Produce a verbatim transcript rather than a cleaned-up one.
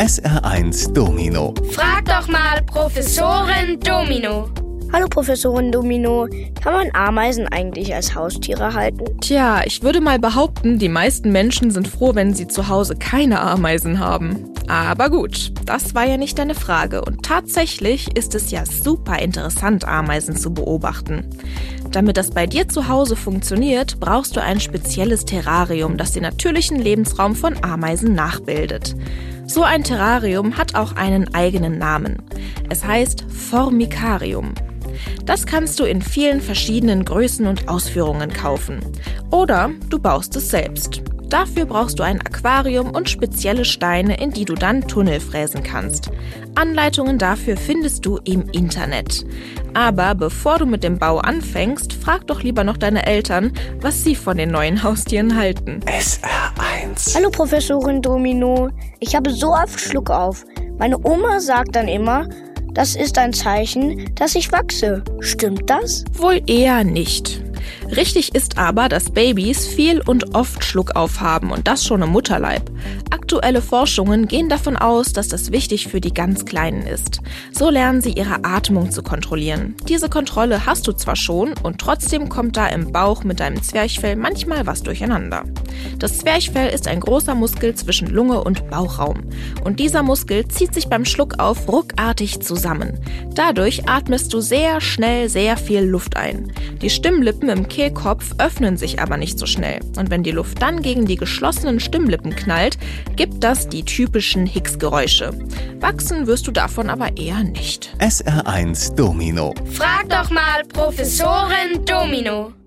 S R eins Domino. Frag doch mal Professorin Domino. Hallo Professorin Domino, kann man Ameisen eigentlich als Haustiere halten? Tja, ich würde mal behaupten, die meisten Menschen sind froh, wenn sie zu Hause keine Ameisen haben. Aber gut, das war ja nicht deine Frage und tatsächlich ist es ja super interessant, Ameisen zu beobachten. Damit das bei dir zu Hause funktioniert, brauchst du ein spezielles Terrarium, das den natürlichen Lebensraum von Ameisen nachbildet. So ein Terrarium hat auch einen eigenen Namen. Es heißt Formicarium. Das kannst du in vielen verschiedenen Größen und Ausführungen kaufen. Oder du baust es selbst. Dafür brauchst du ein Aquarium und spezielle Steine, in die du dann Tunnel fräsen kannst. Anleitungen dafür findest du im Internet. Aber bevor du mit dem Bau anfängst, frag doch lieber noch deine Eltern, was sie von den neuen Haustieren halten. S R eins. Hallo Professorin Domino, ich habe so oft Schluck auf. Meine Oma sagt dann immer, das ist ein Zeichen, dass ich wachse. Stimmt das? Wohl eher nicht. Richtig ist aber, dass Babys viel und oft Schluckauf haben und das schon im Mutterleib. Aktuelle Forschungen gehen davon aus, dass das wichtig für die ganz Kleinen ist. So lernen sie ihre Atmung zu kontrollieren. Diese Kontrolle hast du zwar schon und trotzdem kommt da im Bauch mit deinem Zwerchfell manchmal was durcheinander. Das Zwerchfell ist ein großer Muskel zwischen Lunge und Bauchraum. Und dieser Muskel zieht sich beim Schluckauf ruckartig zusammen. Dadurch atmest du sehr schnell sehr viel Luft ein. Die Stimmlippen im Kehlkopf öffnen sich aber nicht so schnell. Und wenn die Luft dann gegen die geschlossenen Stimmlippen knallt, gibt das die typischen Hicks-Geräusche. Wachsen wirst du davon aber eher nicht. S R eins Domino. Frag doch mal Professorin Domino.